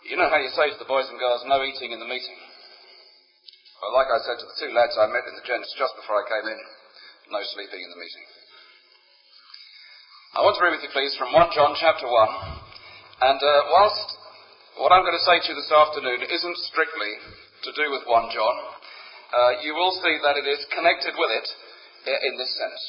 You know how you say to the boys and girls, no eating in the meeting? Well, like I said to the two lads I met in the gents just before I came in, no sleeping in the meeting. I want to read with you, please, from 1 John chapter 1. And whilst what I'm going to say to you this afternoon isn't strictly to do with 1 John, you will see that it is connected with it in this sense.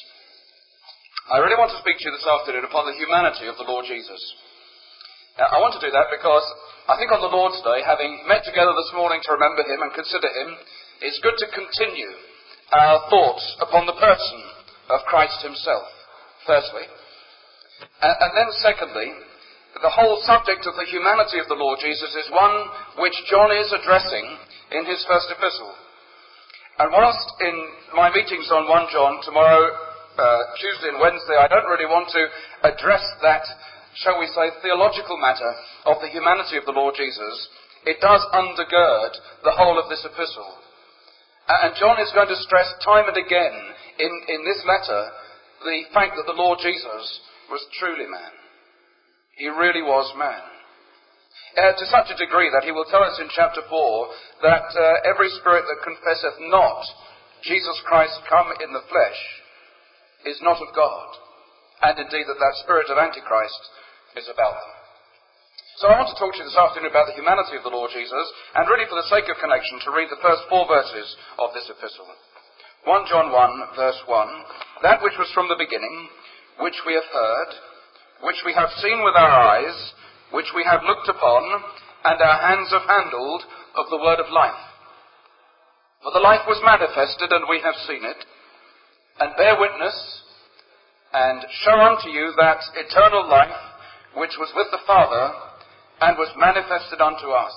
I really want to speak to you this afternoon upon the humanity of the Lord Jesus. Now, I want to do that because I think on the Lord's Day, having met together this morning to remember him and consider him, it's good to continue our thoughts upon the person of Christ himself, firstly. And then secondly, the whole subject of the humanity of the Lord Jesus is one which John is addressing in his first epistle. And whilst in my meetings on 1 John tomorrow, Tuesday and Wednesday, I don't really want to address that, shall we say, theological matter of the humanity of the Lord Jesus, it does undergird the whole of this epistle. And John is going to stress time and again in this letter the fact that the Lord Jesus was truly man. He really was man. To such a degree that he will tell us in chapter 4 that every spirit that confesseth not Jesus Christ come in the flesh is not of God. And indeed that spirit of Antichrist is about them. So I want to talk to you this afternoon about the humanity of the Lord Jesus, and really for the sake of connection to read the first 4 verses of this epistle. 1 John 1 verse 1, that which was from the beginning, which we have heard, which we have seen with our eyes, which we have looked upon, and our hands have handled of the word of life. For the life was manifested, and we have seen it, and bear witness, and show unto you that eternal life which was with the Father, and was manifested unto us.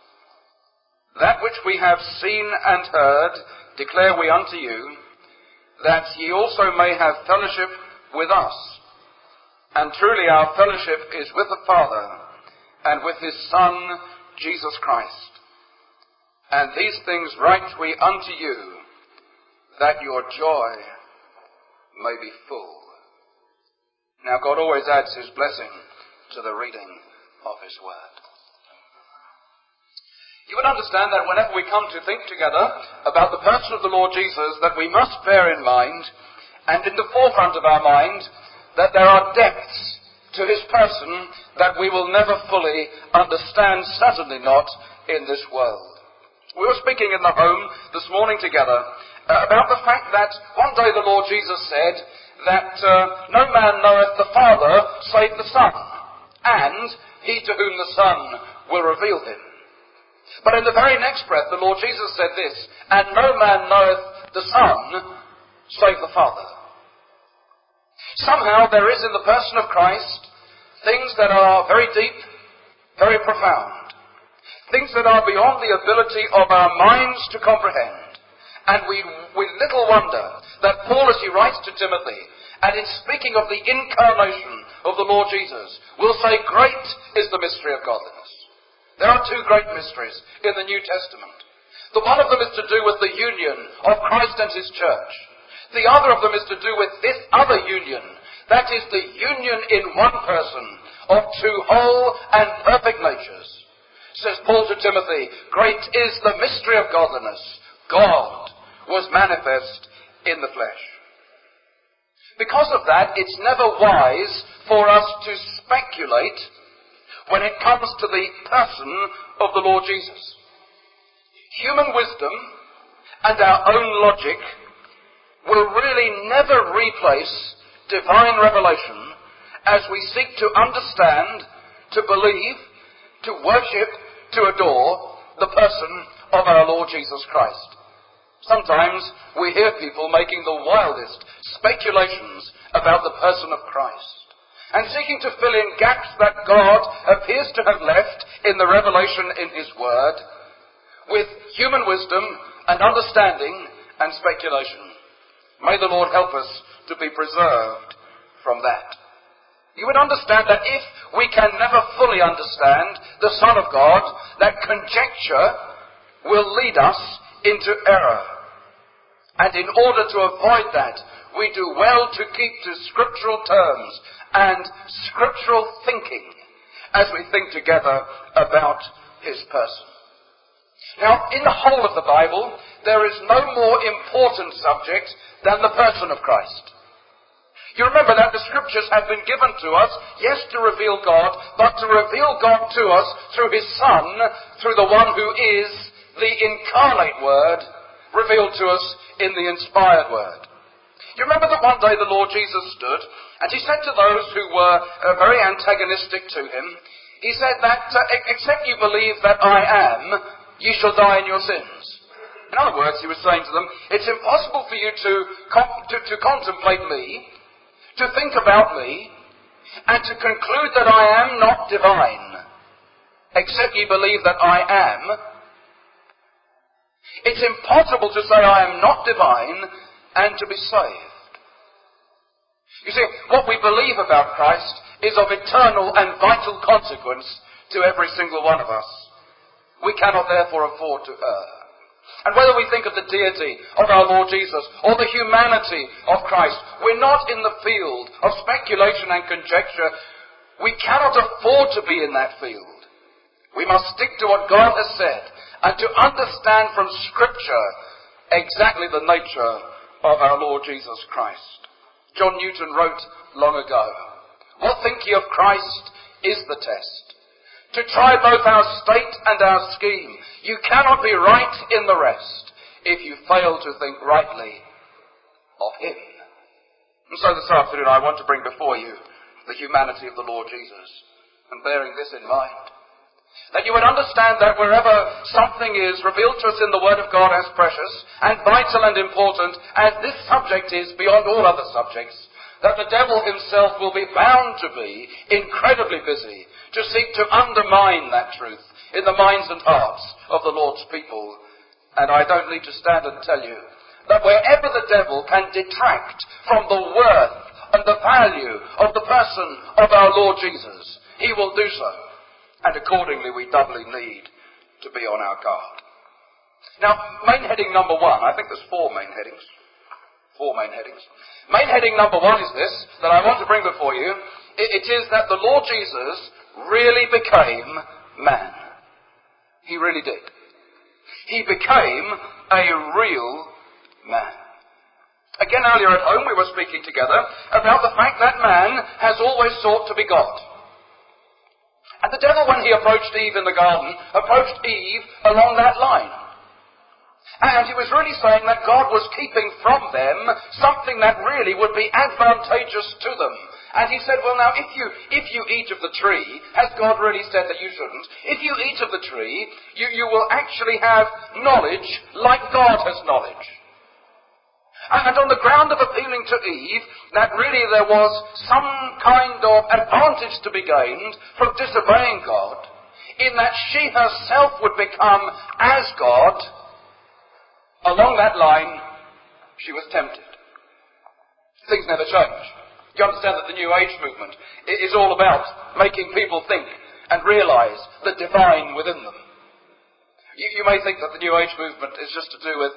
That which we have seen and heard declare we unto you, that ye also may have fellowship with us. And truly our fellowship is with the Father, and with his Son, Jesus Christ. And these things write we unto you, that your joy may be full. Now God always adds his blessing to the reading of his word. You would understand that whenever we come to think together about the person of the Lord Jesus, that we must bear in mind, and in the forefront of our mind, that there are depths to his person that we will never fully understand, certainly not in this world. We were speaking in the home this morning together about the fact that one day the Lord Jesus said that no man knoweth the Father save the Son, and he to whom the Son will reveal him. But in the very next breath, the Lord Jesus said this, and no man knoweth the Son save the Father. Somehow there is in the person of Christ things that are very deep, very profound, things that are beyond the ability of our minds to comprehend. And we little wonder that Paul, as he writes to Timothy, and in speaking of the incarnation of the Lord Jesus, will say, great is the mystery of godliness. There are 2 great mysteries in the New Testament. The one of them is to do with the union of Christ and his church. The other of them is to do with this other union. That is the union in one person of 2 whole and perfect natures. Says Paul to Timothy, great is the mystery of godliness. God was manifest in the flesh. Because of that, it's never wise for us to speculate when it comes to the person of the Lord Jesus. Human wisdom and our own logic will really never replace divine revelation as we seek to understand, to believe, to worship, to adore the person of our Lord Jesus Christ. Sometimes we hear people making the wildest speculations about the person of Christ and seeking to fill in gaps that God appears to have left in the revelation in his word with human wisdom and understanding and speculation. May the Lord help us to be preserved from that. You would understand that if we can never fully understand the Son of God, that conjecture will lead us into error. And in order to avoid that, we do well to keep to scriptural terms and scriptural thinking as we think together about his person. Now, in the whole of the Bible, there is no more important subject than the person of Christ. You remember that the scriptures have been given to us, yes, to reveal God, but to reveal God to us through his Son, through the one who is the incarnate Word, revealed to us in the inspired Word. You remember that one day the Lord Jesus stood, and he said to those who were very antagonistic to him, he said that, except you believe that I am, ye shall die in your sins. In other words, he was saying to them, it's impossible for you to contemplate me, to think about me, and to conclude that I am not divine, except ye believe that I am. It's impossible to say I am not divine and to be saved. You see, what we believe about Christ is of eternal and vital consequence to every single one of us. We cannot therefore afford to err. And whether we think of the deity of our Lord Jesus or the humanity of Christ, we're not in the field of speculation and conjecture. We cannot afford to be in that field. We must stick to what God has said and to understand from Scripture exactly the nature of our Lord Jesus Christ. John Newton wrote long ago, "What think ye of Christ is the test. To try both our state and our scheme. You cannot be right in the rest if you fail to think rightly of him." And so this afternoon I want to bring before you the humanity of the Lord Jesus, and bearing this in mind, that you would understand that wherever something is revealed to us in the Word of God as precious and vital and important, as this subject is beyond all other subjects, that the devil himself will be bound to be incredibly busy to seek to undermine that truth in the minds and hearts of the Lord's people. And I don't need to stand and tell you that wherever the devil can detract from the worth and the value of the person of our Lord Jesus, he will do so. And accordingly, we doubly need to be on our guard. Now, main heading number 1, I think there's 4 main headings. 4 main headings. Main heading number 1 is this, that I want to bring before you. It is that the Lord Jesus really became man. He really did. He became a real man. Again, earlier at home we were speaking together about the fact that man has always sought to be God. And the devil, when he approached Eve in the garden, approached Eve along that line. And he was really saying that God was keeping from them something that really would be advantageous to them. And he said, well now, if you eat of the tree, has God really said that you shouldn't? If you eat of the tree, you will actually have knowledge like God has knowledge. And on the ground of appealing to Eve, that really there was some kind of advantage to be gained from disobeying God, in that she herself would become as God, along that line, she was tempted. Things never change. You understand that the New Age movement is all about making people think and realize the divine within them. You may think that the New Age movement is just to do with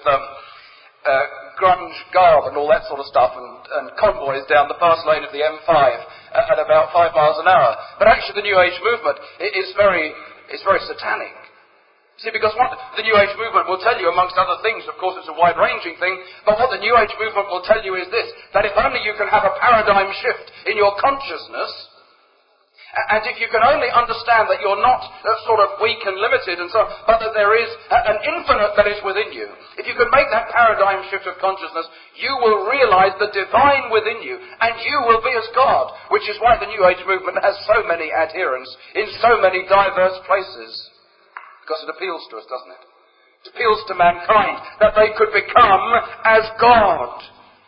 grunge garb and all that sort of stuff, and convoys down the fast lane of the M5 at about 5 miles an hour. But actually the New Age movement is very satanic. See, because what the New Age movement will tell you, amongst other things, of course it's a wide-ranging thing, but what the New Age movement will tell you is this, that if only you can have a paradigm shift in your consciousness, and if you can only understand that you're not sort of weak and limited and so on, but that there is an infinite that is within you, if you can make that paradigm shift of consciousness, you will realize the divine within you, and you will be as God, which is why the New Age movement has so many adherents in so many diverse places. Because it appeals to us, doesn't it? It appeals to mankind that they could become as God.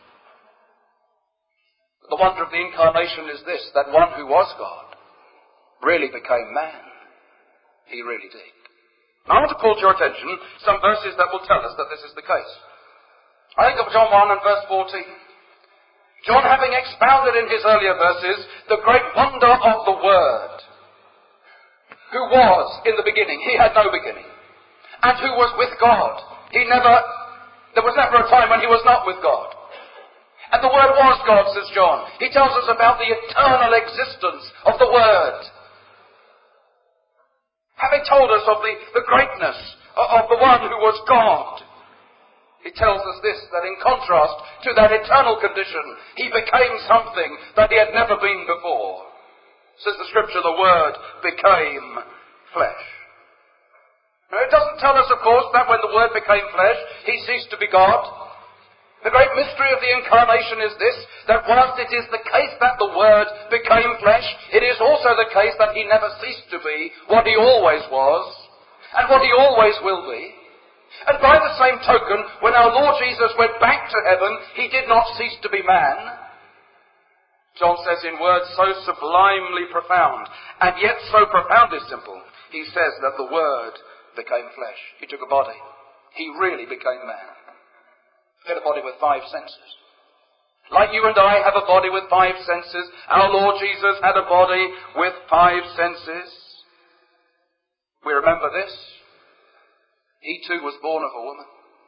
The wonder of the incarnation is this, that one who was God really became man. He really did. Now I want to call to your attention some verses that will tell us that this is the case. I think of John 1 and verse 14. John, having expounded in his earlier verses the great wonder of the Word, who was in the beginning, he had no beginning, and who was with God. There was never a time when he was not with God. And the Word was God, says John. He tells us about the eternal existence of the Word. Having told us of the greatness of the one who was God. He tells us this, that in contrast to that eternal condition, he became something that he had never been before. Says the Scripture, the Word became flesh. Now, it doesn't tell us, of course, that when the Word became flesh, he ceased to be God. The great mystery of the Incarnation is this, that whilst it is the case that the Word became flesh, it is also the case that he never ceased to be what he always was, and what he always will be. And by the same token, when our Lord Jesus went back to heaven, he did not cease to be man. John says in words so sublimely profound, and yet so profoundly simple, he says that the Word became flesh. He took a body. He really became man. He had a body with 5 senses. Like you and I have a body with 5 senses, our Lord Jesus had a body with 5 senses. We remember this. He too was born of a woman.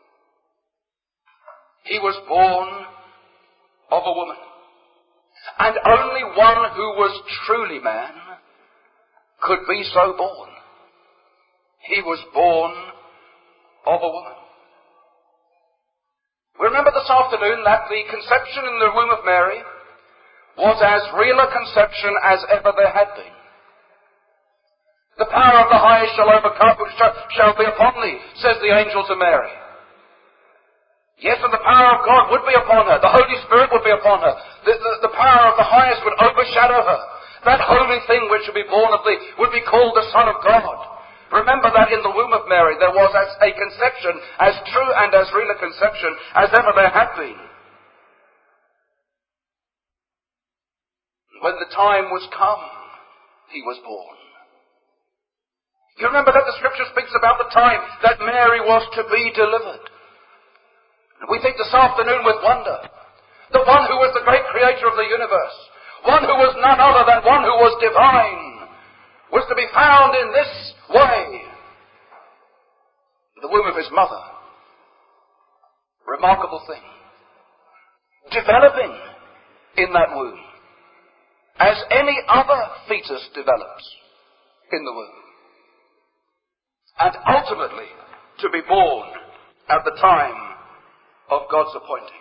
He was born of a woman. And only one who was truly man could be so born. He was born of a woman. We remember this afternoon that the conception in the womb of Mary was as real a conception as ever there had been. The power of the highest shall be upon thee, says the angel to Mary. Yes, and the power of God would be upon her. The Holy Spirit would be upon her. The power of the highest would overshadow her. That holy thing which would be born of thee would be called the Son of God. Remember that in the womb of Mary there was a conception, as true and as real a conception as ever there had been. When the time was come, he was born. You remember that the Scripture speaks about the time that Mary was to be delivered. We think this afternoon with wonder, the one who was the great creator of the universe, one who was none other than one who was divine, was to be found in this way. The womb of his mother. Remarkable thing. Developing in that womb, as any other fetus develops in the womb. And ultimately to be born at the time of God's appointing.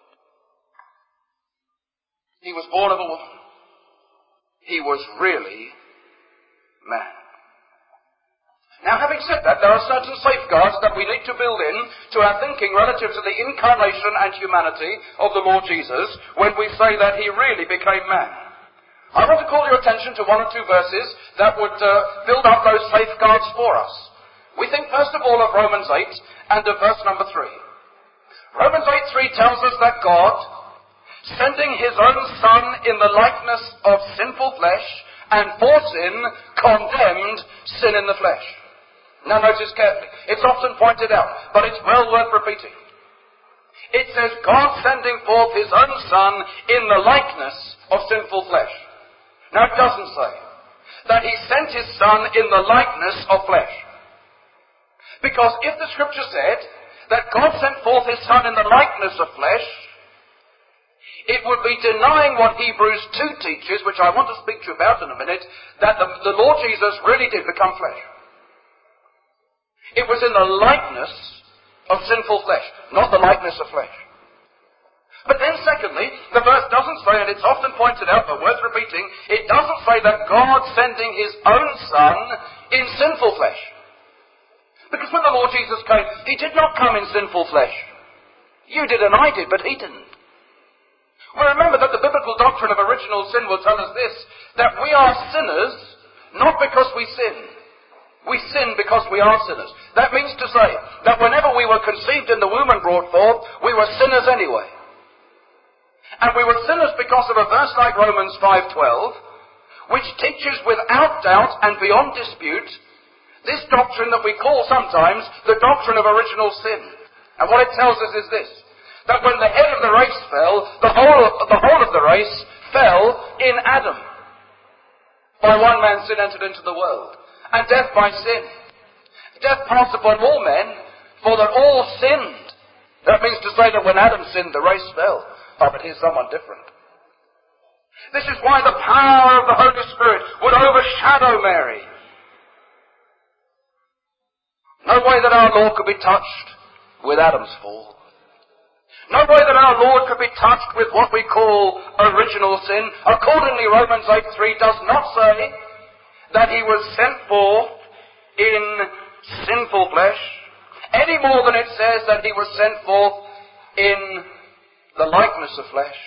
He was born of a woman. He was really man. Now, having said that, there are certain safeguards that we need to build in to our thinking relative to the incarnation and humanity of the Lord Jesus when we say that he really became man. I want to call your attention to 1 or 2 verses that would build up those safeguards for us. We think first of all of Romans 8 and of verse number 3. Romans 8:3 tells us that God, sending his own Son in the likeness of sinful flesh, and for sin, condemned sin in the flesh. Now notice carefully. It's often pointed out, but it's well worth repeating. It says God sending forth his own Son in the likeness of sinful flesh. Now it doesn't say that he sent his Son in the likeness of flesh. Because if the Scripture said that God sent forth his Son in the likeness of flesh, it would be denying what Hebrews 2 teaches, which I want to speak to you about in a minute, that the Lord Jesus really did become flesh. It was in the likeness of sinful flesh, not the likeness of flesh. But then secondly, the verse doesn't say, and it's often pointed out, but worth repeating, it doesn't say that God sending his own Son in sinful flesh. Because when the Lord Jesus came, he did not come in sinful flesh. You did and I did, but he didn't. Well, remember that the biblical doctrine of original sin will tell us this, that we are sinners not because we sin. We sin because we are sinners. That means to say that whenever we were conceived in the womb and brought forth, we were sinners anyway. And we were sinners because of a verse like Romans 5:12, which teaches without doubt and beyond dispute this doctrine that we call sometimes the doctrine of original sin. And what it tells us is this, that when the head of the race fell, the whole of the race fell in Adam. By one man sin entered into the world, and death by sin. Death passed upon all men, for that all sinned. That means to say that when Adam sinned, the race fell. Oh, but here's someone different. This is why the power of the Holy Spirit would overshadow Mary. No way that our Lord could be touched with Adam's fall. No way that our Lord could be touched with what we call original sin. Accordingly, Romans 8:3 does not say that he was sent for in sinful flesh, any more than it says that he was sent forth in the likeness of flesh.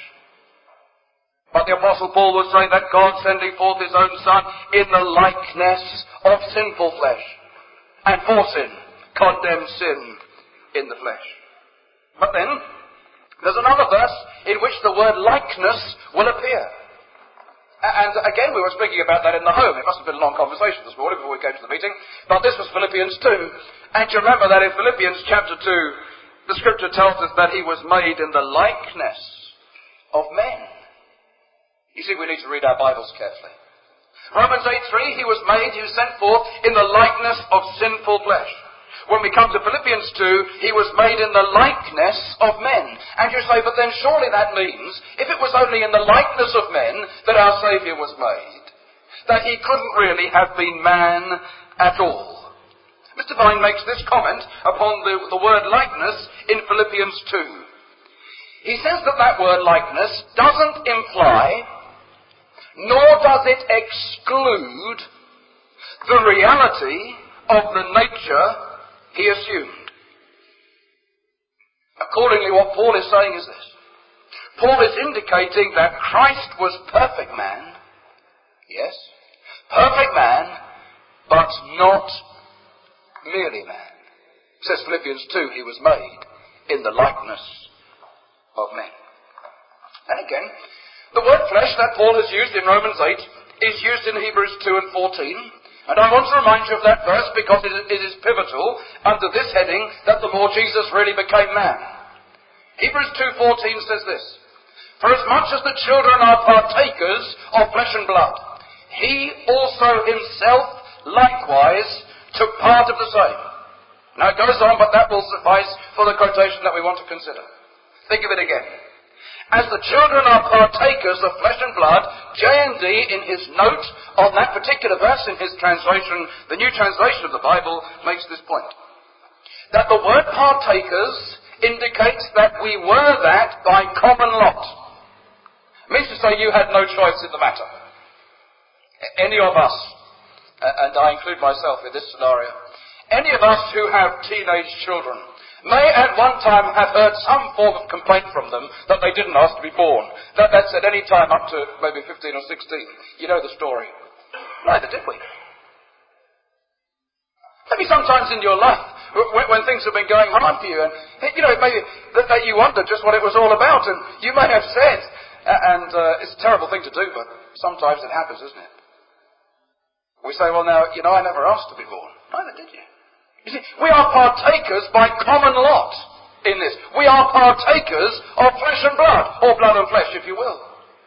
But the Apostle Paul would say that God sending forth his own Son in the likeness of sinful flesh, and for sin, condemned sin in the flesh. But then, there's another verse in which the word likeness will appear. And again, we were speaking about that in the home. It must have been a long conversation this morning before we came to the meeting. But this was Philippians 2. And you remember that in Philippians chapter 2, the scripture tells us that he was made in the likeness of men. You see, we need to read our Bibles carefully. Romans 8:3, he was sent forth in the likeness of sinful flesh. When we come to Philippians 2, he was made in the likeness of men. And you say, but then surely that means, if it was only in the likeness of men that our Saviour was made, that he couldn't really have been man at all. Mr. Vine makes this comment upon the word likeness in Philippians 2. He says that word likeness doesn't imply, nor does it exclude, the reality of the nature he assumed. Accordingly, what Paul is saying is this. Paul is indicating that Christ was perfect man, yes, perfect man, but not merely man. Says Philippians 2, he was made in the likeness of men. And again, the word flesh that Paul has used in Romans 8 is used in Hebrews 2 and 14. And I want to remind you of that verse because it is pivotal under this heading that the Lord Jesus really became man. Hebrews 2:14 says this, for as much as the children are partakers of flesh and blood, he also himself likewise took part of the same. Now it goes on, but that will suffice for the quotation that we want to consider. Think of it again. As the children are partakers of flesh and blood, J&D in his note on that particular verse in his translation, the New Translation of the Bible, makes this point. That the word partakers indicates that we were that by common lot. It means to say you had no choice in the matter. Any of us, and I include myself in this scenario, any of us who have teenage children may at one time have heard some form of complaint from them that they didn't ask to be born. That's at any time up to maybe 15 or 16. You know the story. Neither did we. Maybe sometimes in your life, when things have been going hard for you, and maybe that you wonder just what it was all about, and you may have said, and it's a terrible thing to do, but sometimes it happens, isn't it? We say, well now, I never asked to be born. Neither did you. You see, we are partakers by common lot in this. We are partakers of flesh and blood, or blood and flesh, if you will.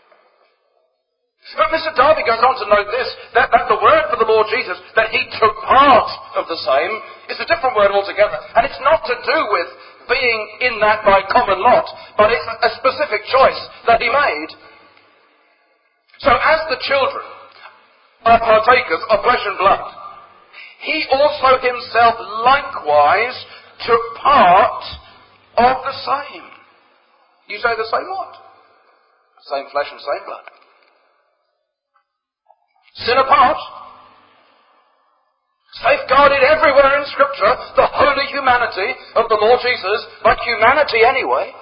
But Mr. Darby goes on to note this, that the word for the Lord Jesus, that he took part of the same, is a different word altogether. And it's not to do with being in that by common lot, but it's a specific choice that he made. So as the children are partakers of flesh and blood, he also himself likewise took part of the same. You say the same what? Same flesh and same blood. Sin apart. Safeguarded everywhere in Scripture, the holy humanity of the Lord Jesus, but humanity anyway.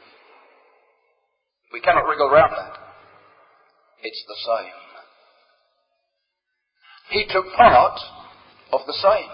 We cannot wriggle around that. It's the same. He took part of the same.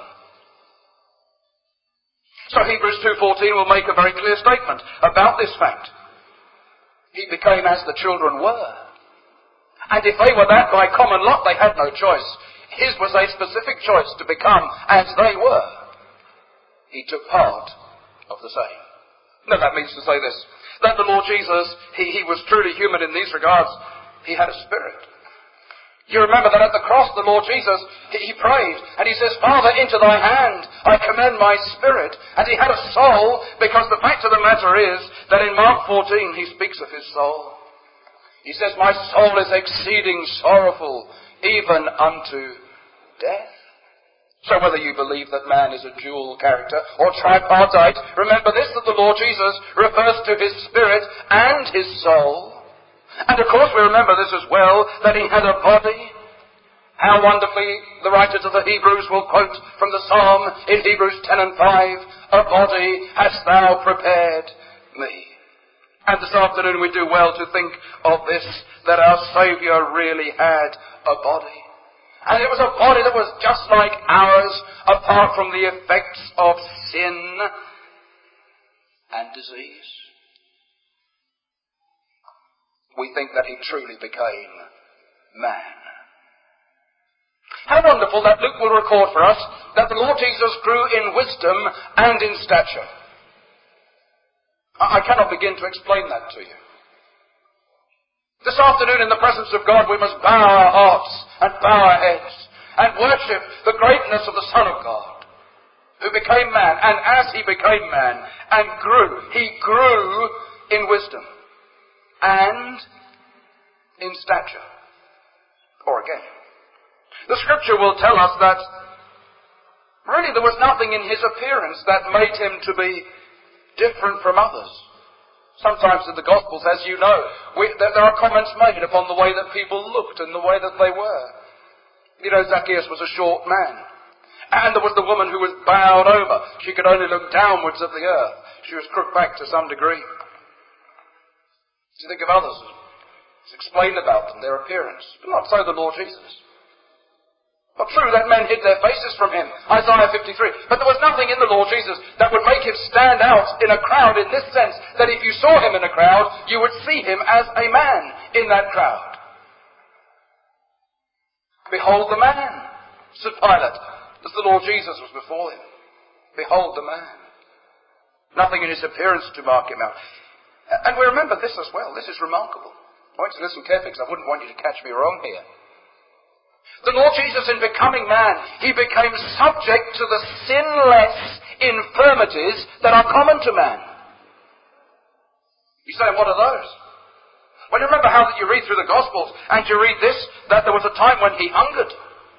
So Hebrews 2:14 will make a very clear statement about this fact. He became as the children were. And if they were that by common lot, they had no choice. His was a specific choice to become as they were. He took part of the same. Now that means to say this, that the Lord Jesus, he was truly human in these regards. He had a spirit. You remember that at the cross, the Lord Jesus, he prayed, and he says, Father, into thy hand I commend my spirit. And he had a soul, because the fact of the matter is that in Mark 14 he speaks of his soul. He says, my soul is exceeding sorrowful, even unto death. So whether you believe that man is a dual character or tripartite, remember this, that the Lord Jesus refers to his spirit and his soul. And of course we remember this as well, that he had a body. How wonderfully the writers of the Hebrews will quote from the Psalm in Hebrews 10 and 5, "A body hast thou prepared me." And this afternoon we do well to think of this, that our Saviour really had a body. And it was a body that was just like ours, apart from the effects of sin and disease. We think that he truly became man. How wonderful that Luke will record for us that the Lord Jesus grew in wisdom and in stature. I cannot begin to explain that to you. This afternoon in the presence of God we must bow our hearts and bow our heads and worship the greatness of the Son of God, who became man. And as he became man and grew, he grew in wisdom and in stature. Or again, the scripture will tell us that really there was nothing in his appearance that made him to be different from others. Sometimes in the Gospels, as you know, there are comments made upon the way that people looked and the way that they were. You know, Zacchaeus was a short man. And there was the woman who was bowed over. She could only look downwards at the earth. She was crooked back to some degree. You think of others. It's explained about them, their appearance. But not so the Lord Jesus. But true that men hid their faces from him, Isaiah 53. But there was nothing in the Lord Jesus that would make him stand out in a crowd in this sense, that if you saw him in a crowd, you would see him as a man in that crowd. "Behold the man," said Pilate, as the Lord Jesus was before him. Behold the man. Nothing in his appearance to mark him out. And we remember this as well. This is remarkable. I want you to listen carefully because I wouldn't want you to catch me wrong here. The Lord Jesus, in becoming man, he became subject to the sinless infirmities that are common to man. You say, what are those? Well, you remember how that you read through the Gospels and you read this, that there was a time when he hungered.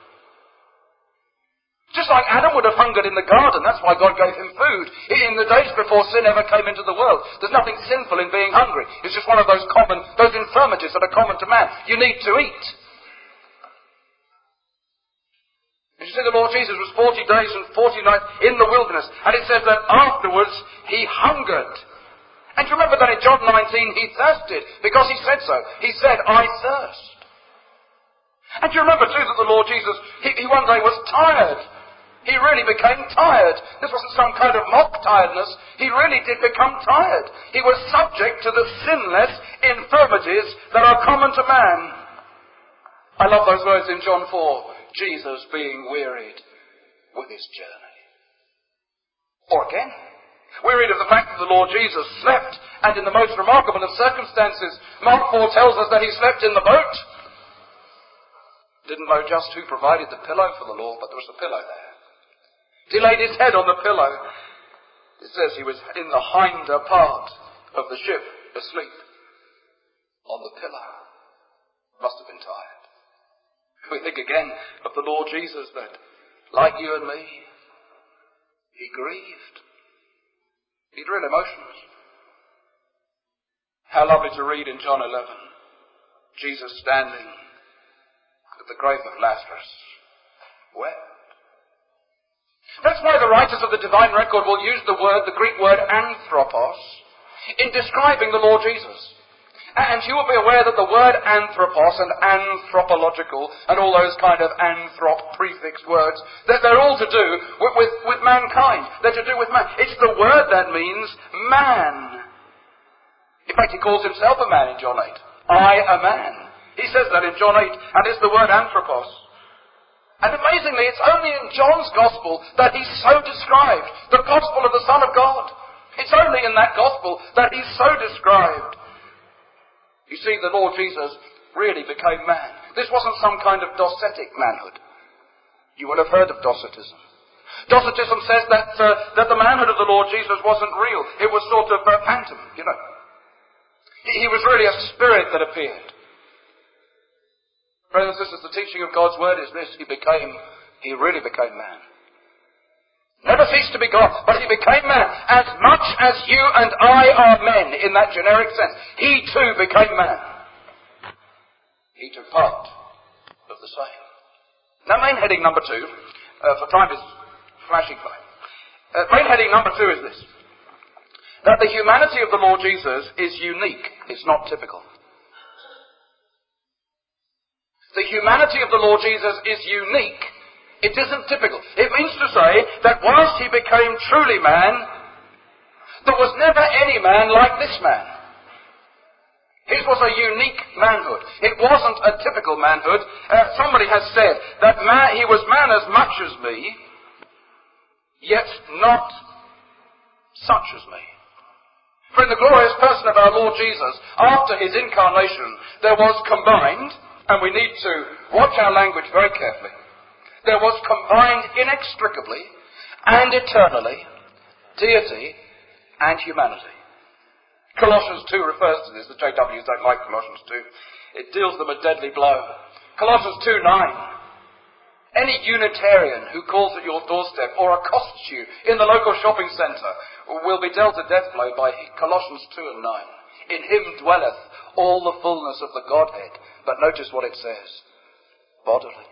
Just like Adam would have hungered in the garden, that's why God gave him food. In the days before sin ever came into the world, there's nothing sinful in being hungry. It's just one of those infirmities that are common to man. You need to eat. And you see, the Lord Jesus was 40 days and 40 nights in the wilderness. And it says that afterwards he hungered. And you remember that in John 19 he thirsted, because he said so. He said, "I thirst." And you remember too that the Lord Jesus, he one day was tired. He really became tired. This wasn't some kind of mock tiredness. He really did become tired. He was subject to the sinless infirmities that are common to man. I love those words in John 4. Jesus being wearied with his journey. Or again, we read of the fact that the Lord Jesus slept, and in the most remarkable of circumstances. Mark 4 tells us that he slept in the boat. Didn't know just who provided the pillow for the Lord, but there was a pillow there. He laid his head on the pillow. It says he was in the hinder part of the ship, asleep on the pillow. Must have been tired. We think again of the Lord Jesus that, like you and me, he grieved. He had real emotions. How lovely to read in John 11, Jesus standing at the grave of Lazarus wept. That's why the writers of the divine record will use the Greek word anthropos, in describing the Lord Jesus. And you will be aware that the word anthropos and anthropological and all those kind of anthrop prefix words, they're all to do with mankind. They're to do with man. It's the word that means man. In fact, he calls himself a man in John 8. I, a man. He says that in John 8, and it's the word anthropos. And amazingly, it's only in John's Gospel that he's so described. The Gospel of the Son of God. It's only in that Gospel that he's so described. You see, the Lord Jesus really became man. This wasn't some kind of docetic manhood. You will have heard of docetism. Docetism says that the manhood of the Lord Jesus wasn't real. It was sort of phantom, you know. He was really a spirit that appeared. Brothers and sisters, the teaching of God's Word is this. He really became man. Never ceased to be God, but he became man. As much as you and I are men in that generic sense, he too became man. He took part of the same. Now main heading number 2, for time is flashing by. Main heading number 2 is this. That the humanity of the Lord Jesus is unique. It's not typical. The humanity of the Lord Jesus is unique. It isn't typical. It means to say that whilst he became truly man, there was never any man like this man. His was a unique manhood. It wasn't a typical manhood. Somebody has said that he was man as much as me, yet not such as me. For in the glorious person of our Lord Jesus, after his incarnation, there was combined, and we need to watch our language very carefully, there was combined inextricably and eternally deity and humanity. Colossians 2 refers to this. The JWs don't like Colossians 2. It deals them a deadly blow. Colossians 2:9. Any Unitarian who calls at your doorstep or accosts you in the local shopping centre will be dealt a death blow by Colossians 2:9. In him dwelleth all the fullness of the Godhead. But notice what it says. Bodily.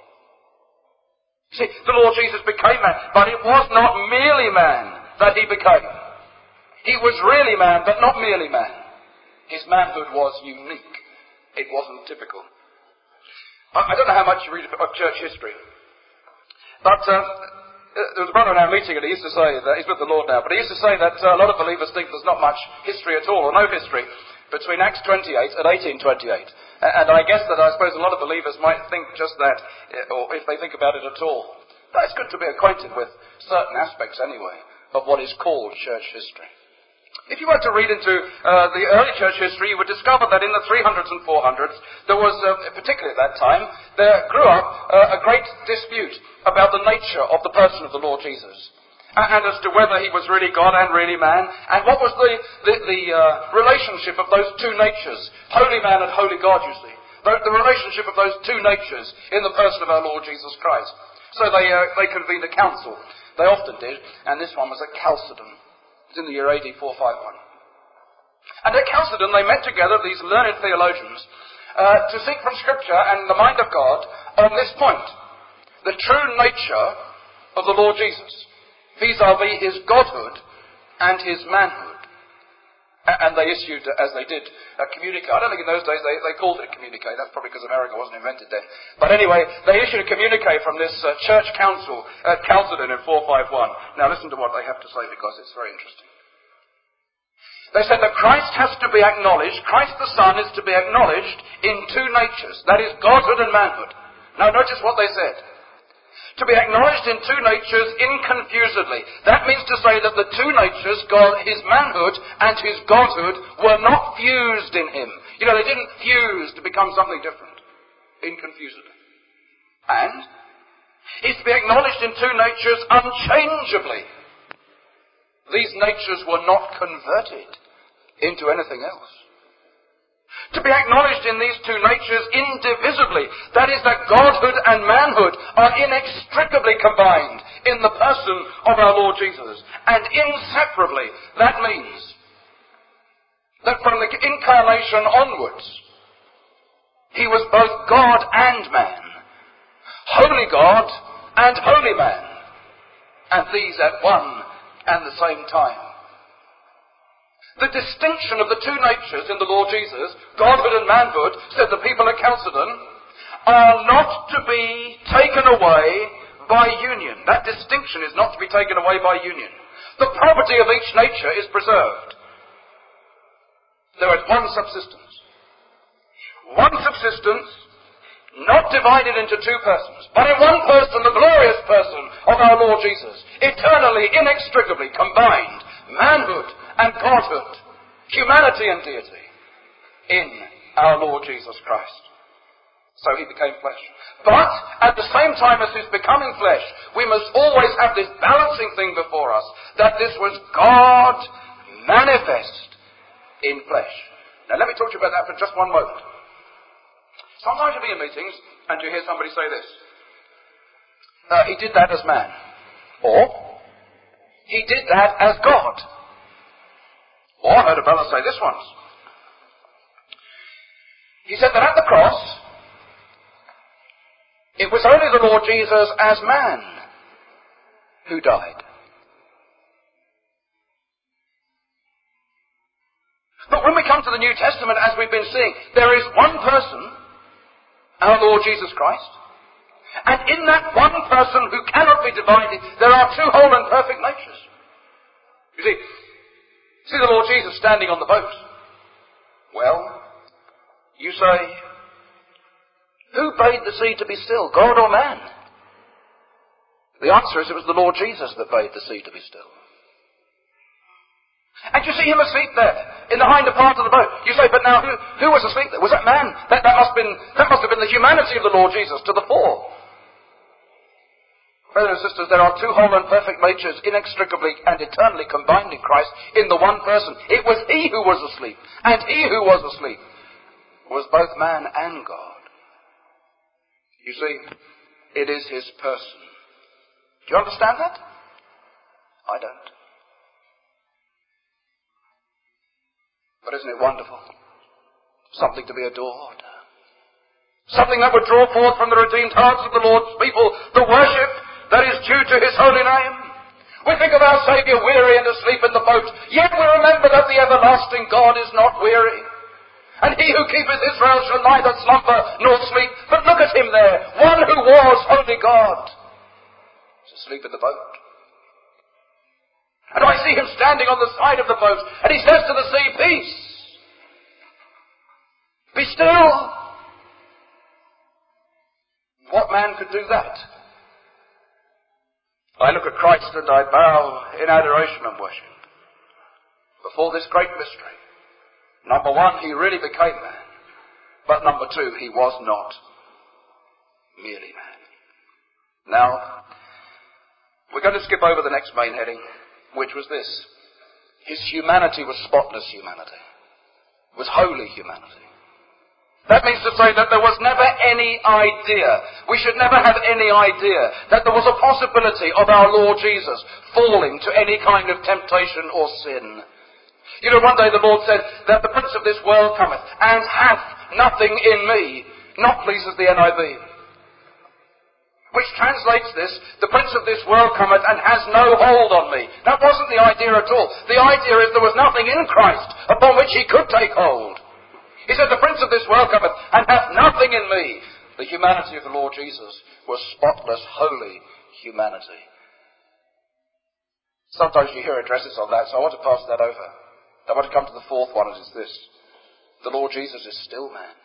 See, the Lord Jesus became man, but it was not merely man that he became. He was really man, but not merely man. His manhood was unique. It wasn't typical. I don't know how much you read of church history, but there was a brother in our meeting, and he used to say that he's with the Lord now, but he used to say that a lot of believers think there's not much history at all, or no history, between Acts 28 and 1828. And I guess that I suppose a lot of believers might think just that, or if they think about it at all. But it's good to be acquainted with certain aspects anyway of what is called church history. If you were to read into the early church history, you would discover that in the 300s and 400s, there was, particularly at that time, there grew up a great dispute about the nature of the person of the Lord Jesus. And as to whether he was really God and really man, and what was the relationship of those two natures, holy man and holy God, you see. The relationship of those two natures in the person of our Lord Jesus Christ. So they convened a council. They often did, and this one was at Chalcedon. It was in the year AD 451. And at Chalcedon they met together, these learned theologians, to seek from Scripture and the mind of God on this point. The true nature of the Lord Jesus. Vis-a-vis his godhood and his manhood. And they issued, as they did, a communique. I don't think in those days they called it a communique. That's probably because America wasn't invented then. But anyway, they issued a communique from this church council at Chalcedon in 451. Now listen to what they have to say, because it's very interesting. They said that Christ has to be acknowledged, Christ the Son is to be acknowledged in two natures. That is godhood and manhood. Now notice what they said. To be acknowledged in two natures inconfusedly. That means to say that the two natures, his manhood and his godhood, were not fused in him. You know, they didn't fuse to become something different. Inconfusedly. And he's to be acknowledged in two natures unchangeably. These natures were not converted into anything else. To be acknowledged in these two natures indivisibly. That is, that godhood and manhood are inextricably combined in the person of our Lord Jesus. And inseparably, that means that from the incarnation onwards, he was both God and man. Holy God and holy man. And these at one and the same time. The distinction of the two natures in the Lord Jesus, godhood and manhood, said the people at Chalcedon, are not to be taken away by union. That distinction is not to be taken away by union. The property of each nature is preserved. There is one subsistence. One subsistence, not divided into two persons, but in one person, the glorious person of our Lord Jesus, eternally, inextricably combined, manhood and godhood, humanity and deity, in our Lord Jesus Christ. So he became flesh. But at the same time as his becoming flesh, we must always have this balancing thing before us, that this was God manifest in flesh. Now let me talk to you about that for just one moment. Sometimes you'll be in meetings and you hear somebody say this. He did that as man. Or, He did that as God. Or I heard a brother say this once. He said that at the cross, it was only the Lord Jesus as man who died. But when we come to the New Testament, as we've been seeing, there is one person, our Lord Jesus Christ, and in that one person who cannot be divided, there are two whole and perfect natures. You see the Lord Jesus standing on the boat. Well, you say, who bade the sea to be still, God or man? The answer is it was the Lord Jesus that bade the sea to be still. And you see him asleep there, in the hinder part of the boat. You say, but now who was asleep there? Was that man? That must have been the humanity of the Lord Jesus to the fore. Brothers and sisters, there are two whole and perfect natures inextricably and eternally combined in Christ in the one person. It was he who was asleep, and he who was asleep was both man and God. You see, it is his person. Do you understand that? I don't. But isn't it wonderful? Something to be adored. Something that would draw forth from the redeemed hearts of the Lord's people the worship that is due to his holy name. We think of our Saviour weary and asleep in the boat, yet we remember that the everlasting God is not weary. And he who keepeth Israel shall neither slumber nor sleep. But look at him there, one who was holy God, is asleep in the boat. And I see him standing on the side of the boat, and he says to the sea, peace, be still. What man could do that? I look at Christ and I bow in adoration and worship before this great mystery. Number one, he really became man. But number two, he was not merely man. Now, we're going to skip over the next main heading, which was this. His humanity was spotless humanity. It was holy humanity. That means to say that there was never any idea, we should never have any idea, that there was a possibility of our Lord Jesus falling to any kind of temptation or sin. You know, one day the Lord said that the prince of this world cometh and hath nothing in me. Not pleases the NIV. Which translates this, the prince of this world cometh and has no hold on me. That wasn't the idea at all. The idea is there was nothing in Christ upon which he could take hold. He said, the prince of this world cometh and hath nothing in me. The humanity of the Lord Jesus was spotless, holy humanity. Sometimes you hear addresses on that, so I want to pass that over. I want to come to the fourth one, and it's this. The Lord Jesus is still man.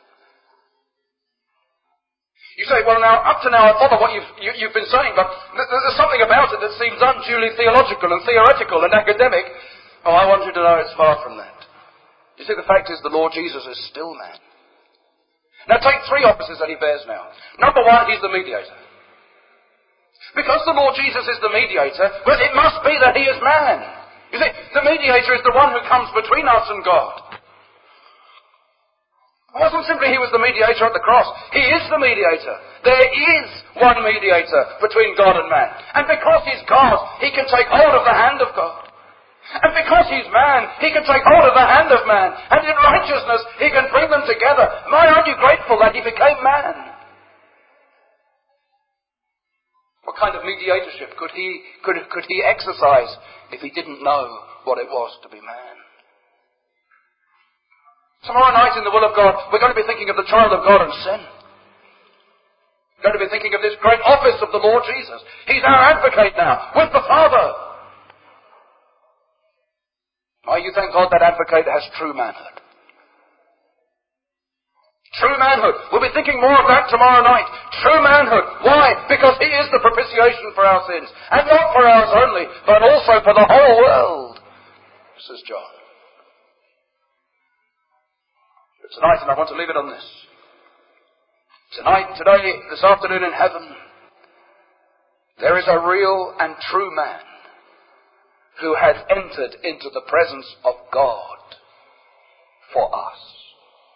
You say, well now, up to now I follow what you've been saying, but there's something about it that seems unduly theological and theoretical and academic. Oh, I want you to know it's far from that. You see, the fact is the Lord Jesus is still man. Now take three offices that he bears now. Number one, he's the mediator. Because the Lord Jesus is the mediator, well, it must be that he is man. You see, the mediator is the one who comes between us and God. It wasn't simply he was the mediator at the cross. He is the mediator. There is one mediator between God and man. And because he's God, he can take hold of the hand of God. And because he's man, he can take hold of the hand of man. And in righteousness, he can bring them together. My, aren't you grateful that he became man? What kind of mediatorship could he exercise if he didn't know what it was to be man? Tomorrow night in the will of God, we're going to be thinking of the child of God and sin. We're going to be thinking of this great office of the Lord Jesus. He's our advocate now, with the Father. Oh, you thank God that advocate has true manhood. True manhood. We'll be thinking more of that tomorrow night. True manhood. Why? Because he is the propitiation for our sins. And not for ours only, but also for the whole world, says John. Tonight, and I want to leave it on this. Tonight, today, this afternoon in heaven, there is a real and true man who has entered into the presence of God for us.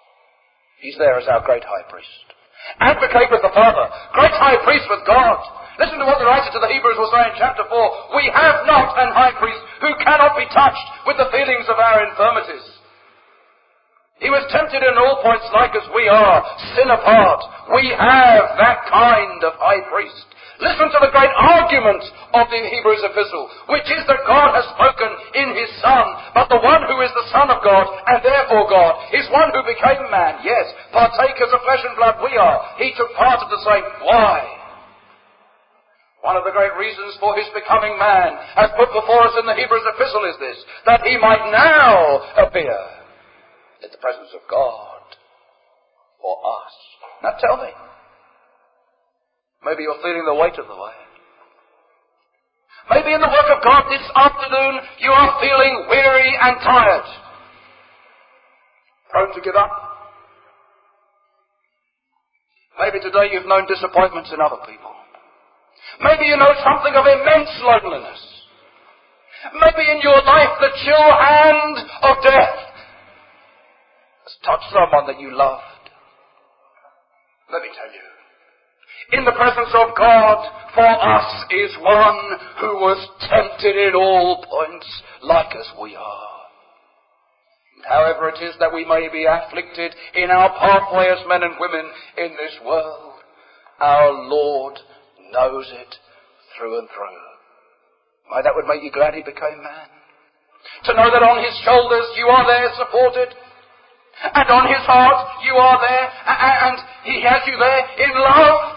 He's there as our great high priest. Advocate with the Father, great high priest with God. Listen to what the writer to the Hebrews will say in chapter 4. We have not an high priest who cannot be touched with the feelings of our infirmities. He was tempted in all points like as we are, sin apart. We have that kind of high priest. Listen to the great argument of the Hebrews epistle, which is that God has spoken in His Son, but the one who is the Son of God, and therefore God, is one who became man. Yes, partakers of flesh and blood we are. He took part of the same. Why? One of the great reasons for His becoming man, as put before us in the Hebrews epistle, is this, that He might now appear in the presence of God for us. Now tell me, maybe you're feeling the weight of the way. Maybe in the work of God this afternoon you are feeling weary and tired, prone to give up. Maybe today you've known disappointments in other people. Maybe you know something of immense loneliness. Maybe in your life the chill hand of death has touched someone that you loved. Let me tell you, in the presence of God, for us is one who was tempted in all points, like as we are. And however it is that we may be afflicted in our pathway as men and women in this world, our Lord knows it through and through. Why, that would make you glad He became man. To know that on His shoulders you are there supported, and on His heart you are there, and He has you there in love.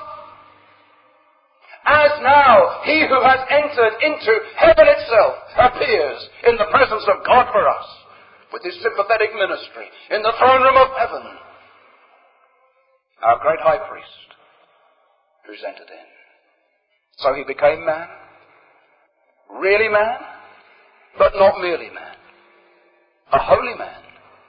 As now, He who has entered into heaven itself appears in the presence of God for us, with His sympathetic ministry in the throne room of heaven. Our great high priest, who's entered in. So He became man, really man, but not merely man. A holy man,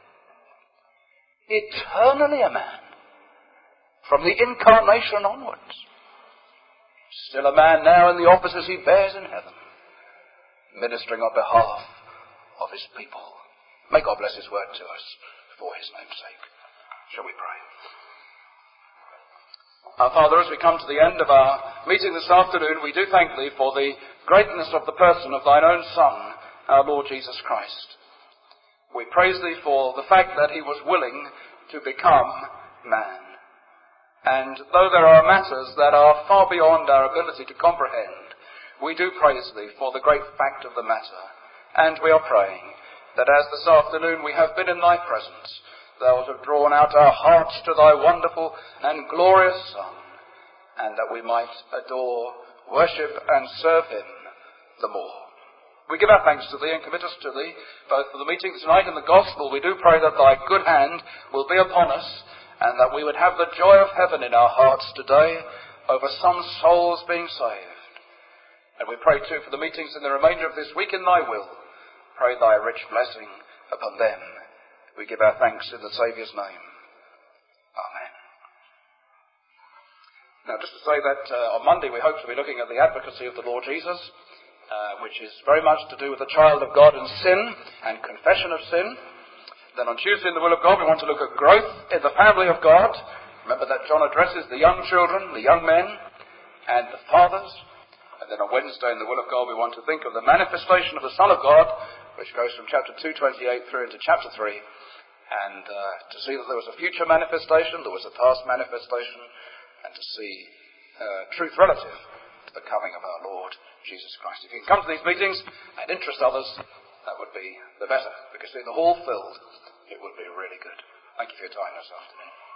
eternally a man, from the incarnation onwards. Still a man now in the offices He bears in heaven, ministering on behalf of His people. May God bless His word to us for His name's sake. Shall we pray? Our Father, as we come to the end of our meeting this afternoon, we do thank Thee for the greatness of the person of Thine own Son, our Lord Jesus Christ. We praise Thee for the fact that He was willing to become man. And though there are matters that are far beyond our ability to comprehend, we do praise Thee for the great fact of the matter. And we are praying that as this afternoon we have been in Thy presence, Thou wilt have drawn out our hearts to Thy wonderful and glorious Son, and that we might adore, worship, and serve Him the more. We give our thanks to Thee and commit us to Thee, both for the meeting tonight and the gospel. We do pray that Thy good hand will be upon us, and that we would have the joy of heaven in our hearts today over some souls being saved. And we pray too for the meetings in the remainder of this week in Thy will. Pray Thy rich blessing upon them. We give our thanks in the Saviour's name. Amen. Now, just to say that on Monday we hope to be looking at the advocacy of the Lord Jesus, which is very much to do with the child of God and sin and confession of sin. Then on Tuesday in the will of God we want to look at growth in the family of God. Remember that John addresses the young children, the young men, and the fathers. And then on Wednesday in the will of God we want to think of the manifestation of the Son of God, which goes from chapter 2:28 through into chapter 3. And to see that there was a future manifestation, there was a past manifestation, and to see truth relative to the coming of our Lord Jesus Christ. If you can come to these meetings and interest others, that would be the better, because seeing the hall filled, it would be really good. Thank you for your time this afternoon.